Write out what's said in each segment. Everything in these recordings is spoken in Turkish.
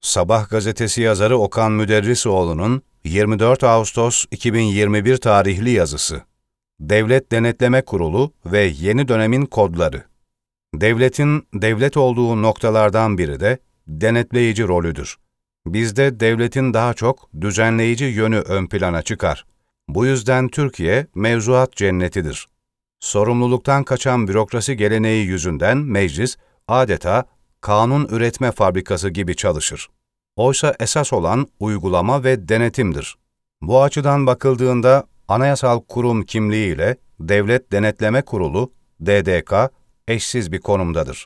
Sabah gazetesi yazarı Okan Müderrisoğlu'nun 24 Ağustos 2021 tarihli yazısı. Devlet Denetleme Kurulu ve yeni dönemin kodları. Devletin devlet olduğu noktalardan biri de denetleyici rolüdür. Bizde devletin daha çok düzenleyici yönü ön plana çıkar. Bu yüzden Türkiye mevzuat cennetidir. Sorumluluktan kaçan bürokrasi geleneği yüzünden meclis adeta kanun üretme fabrikası gibi çalışır. Oysa esas olan uygulama ve denetimdir. Bu açıdan bakıldığında anayasal kurum kimliğiyle Devlet Denetleme Kurulu, DDK, eşsiz bir konumdadır.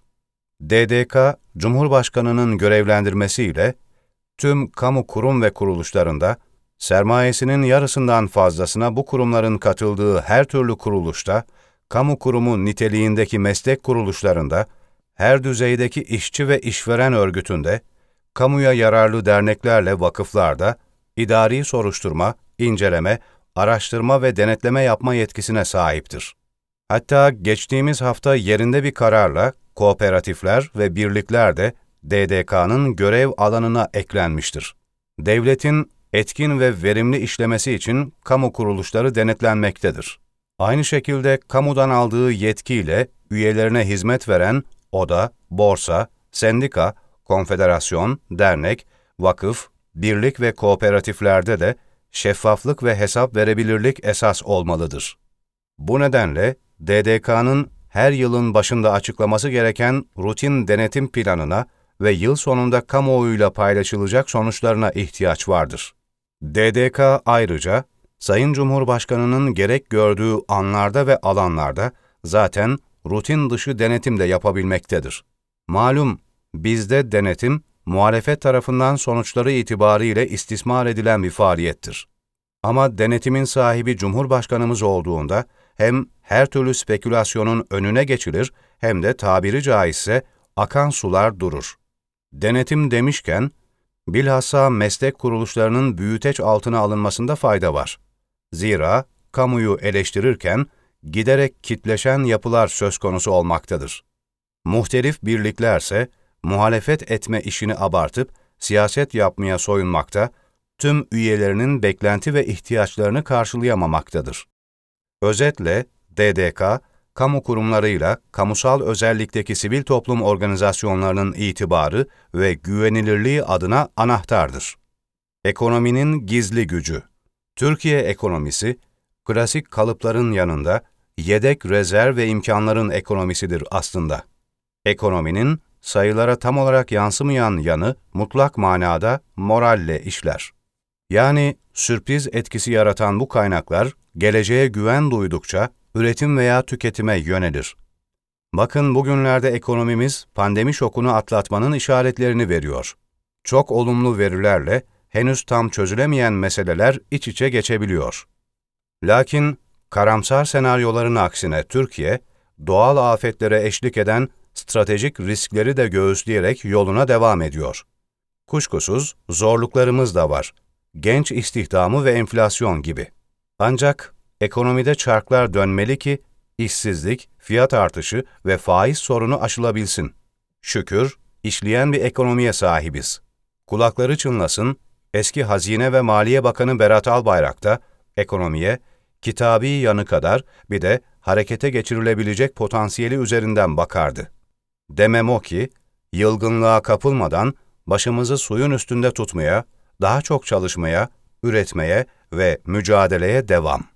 DDK, Cumhurbaşkanı'nın görevlendirmesiyle tüm kamu kurum ve kuruluşlarında, sermayesinin yarısından fazlasına bu kurumların katıldığı her türlü kuruluşta, kamu kurumu niteliğindeki meslek kuruluşlarında, her düzeydeki işçi ve işveren örgütünde, kamuya yararlı derneklerle vakıflarda, idari soruşturma, inceleme, araştırma ve denetleme yapma yetkisine sahiptir. Hatta geçtiğimiz hafta yerinde bir kararla kooperatifler ve birlikler de DDK'nın görev alanına eklenmiştir. Devletin etkin ve verimli işlemesi için kamu kuruluşları denetlenmektedir. Aynı şekilde kamudan aldığı yetkiyle üyelerine hizmet veren oda, borsa, sendika, konfederasyon, dernek, vakıf, birlik ve kooperatiflerde de şeffaflık ve hesap verebilirlik esas olmalıdır. Bu nedenle DDK'nın her yılın başında açıklaması gereken rutin denetim planına ve yıl sonunda kamuoyuyla paylaşılacak sonuçlarına ihtiyaç vardır. DDK ayrıca, Sayın Cumhurbaşkanı'nın gerek gördüğü anlarda ve alanlarda zaten rutin dışı denetim de yapabilmektedir. Malum, bizde denetim, muhalefet tarafından sonuçları itibariyle istismar edilen bir faaliyettir. Ama denetimin sahibi Cumhurbaşkanımız olduğunda hem her türlü spekülasyonun önüne geçilir hem de tabiri caizse akan sular durur. Denetim demişken, bilhassa meslek kuruluşlarının büyüteç altına alınmasında fayda var. Zira kamuyu eleştirirken giderek kitleşen yapılar söz konusu olmaktadır. Muhtelif birliklerse muhalefet etme işini abartıp siyaset yapmaya soyunmakta, tüm üyelerinin beklenti ve ihtiyaçlarını karşılayamamaktadır. Özetle DDK, kamu kurumlarıyla kamusal özellikteki sivil toplum organizasyonlarının itibarı ve güvenilirliği adına anahtardır. Ekonominin gizli gücü. Türkiye ekonomisi, klasik kalıpların yanında yedek rezerv ve imkanların ekonomisidir aslında. Ekonominin sayılara tam olarak yansımayan yanı mutlak manada moralle işler. Yani sürpriz etkisi yaratan bu kaynaklar geleceğe güven duydukça üretim veya tüketime yönelir. Bakın bugünlerde ekonomimiz pandemi şokunu atlatmanın işaretlerini veriyor. Çok olumlu verilerle henüz tam çözülemeyen meseleler iç içe geçebiliyor. Lakin karamsar senaryoların aksine Türkiye, doğal afetlere eşlik eden stratejik riskleri de göğüsleyerek yoluna devam ediyor. Kuşkusuz zorluklarımız da var. Genç istihdamı ve enflasyon gibi. Ancak ekonomide çarklar dönmeli ki işsizlik, fiyat artışı ve faiz sorunu aşılabilsin. Şükür, işleyen bir ekonomiye sahibiz. Kulakları çınlasın, eski Hazine ve Maliye Bakanı Berat Albayrak da ekonomiye, kitabi yanı kadar bir de harekete geçirilebilecek potansiyeli üzerinden bakardı. Demem o ki, yılgınlığa kapılmadan başımızı suyun üstünde tutmaya, daha çok çalışmaya, üretmeye ve mücadeleye devam.